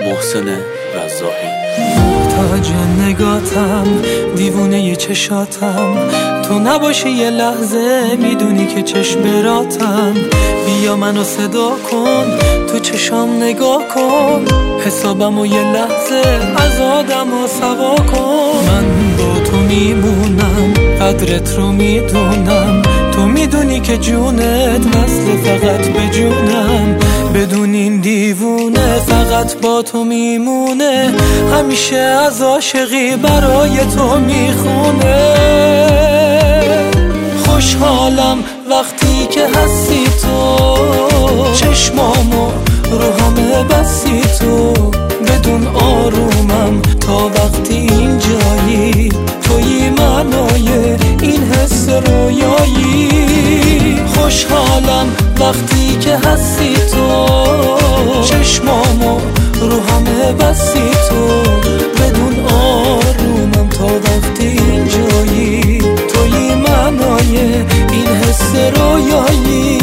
محسن رزاقی. محتاج نگاتم، دیوونه چشاتم، تو نباشی یه لحظه میدونی که چشم براتم. بیا منو صدا کن، تو چشام نگاه کن، حسابمو یه لحظه از آدمو سوا کن. من با تو میمونم، قدرت رو میدونم، تو میدونی که جونت مثل فقط به جونم. بدون این دیوونه فقط با تو میمونه، همیشه از عاشقی برای تو میخونه. خوشحالم وقتی که هستی تو، چشمامو رو همه بستی تو. بدون آرومم تا وقتی این جایی، تویی معنای این حس رویایی. خوشحالم وقتی که هستی تو، چشمامو رو همه بستی تو. بدون آرومم تا وقتی این جایی، تویی معنای این حس رویایی.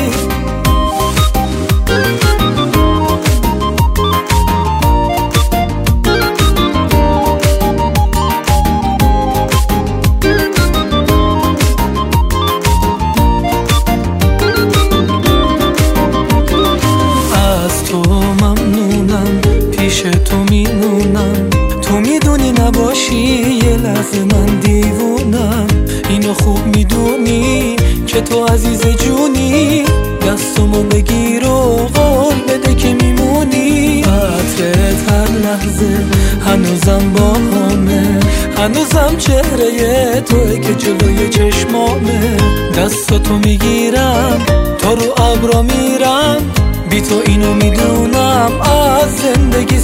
پیش تو میمونم، تو میدونی نباشی یه لحظه من دیوونم. اینو خوب میدونی که تو عزیز جونی، دستمو بگیر و قول بده که میمونی. عطرت هر لحظه هنوزم با همه، هنوزم چهره توی که جلوی چشمامه. دستاتو میگیرم تا رو ابرا میرم، بی تو اینو میدونم از زندگی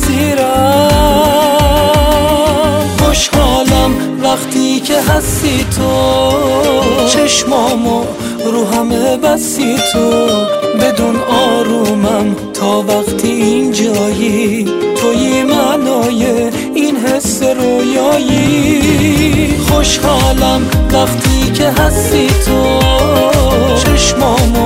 سیرم. خوشحالم وقتی که هستی تو، چشمامو رو همه بستی تو. بدون آرومم تا وقتی این جایی، تویی معنای این حس رویایی. خوشحالم وقتی که هستی تو، چشمامو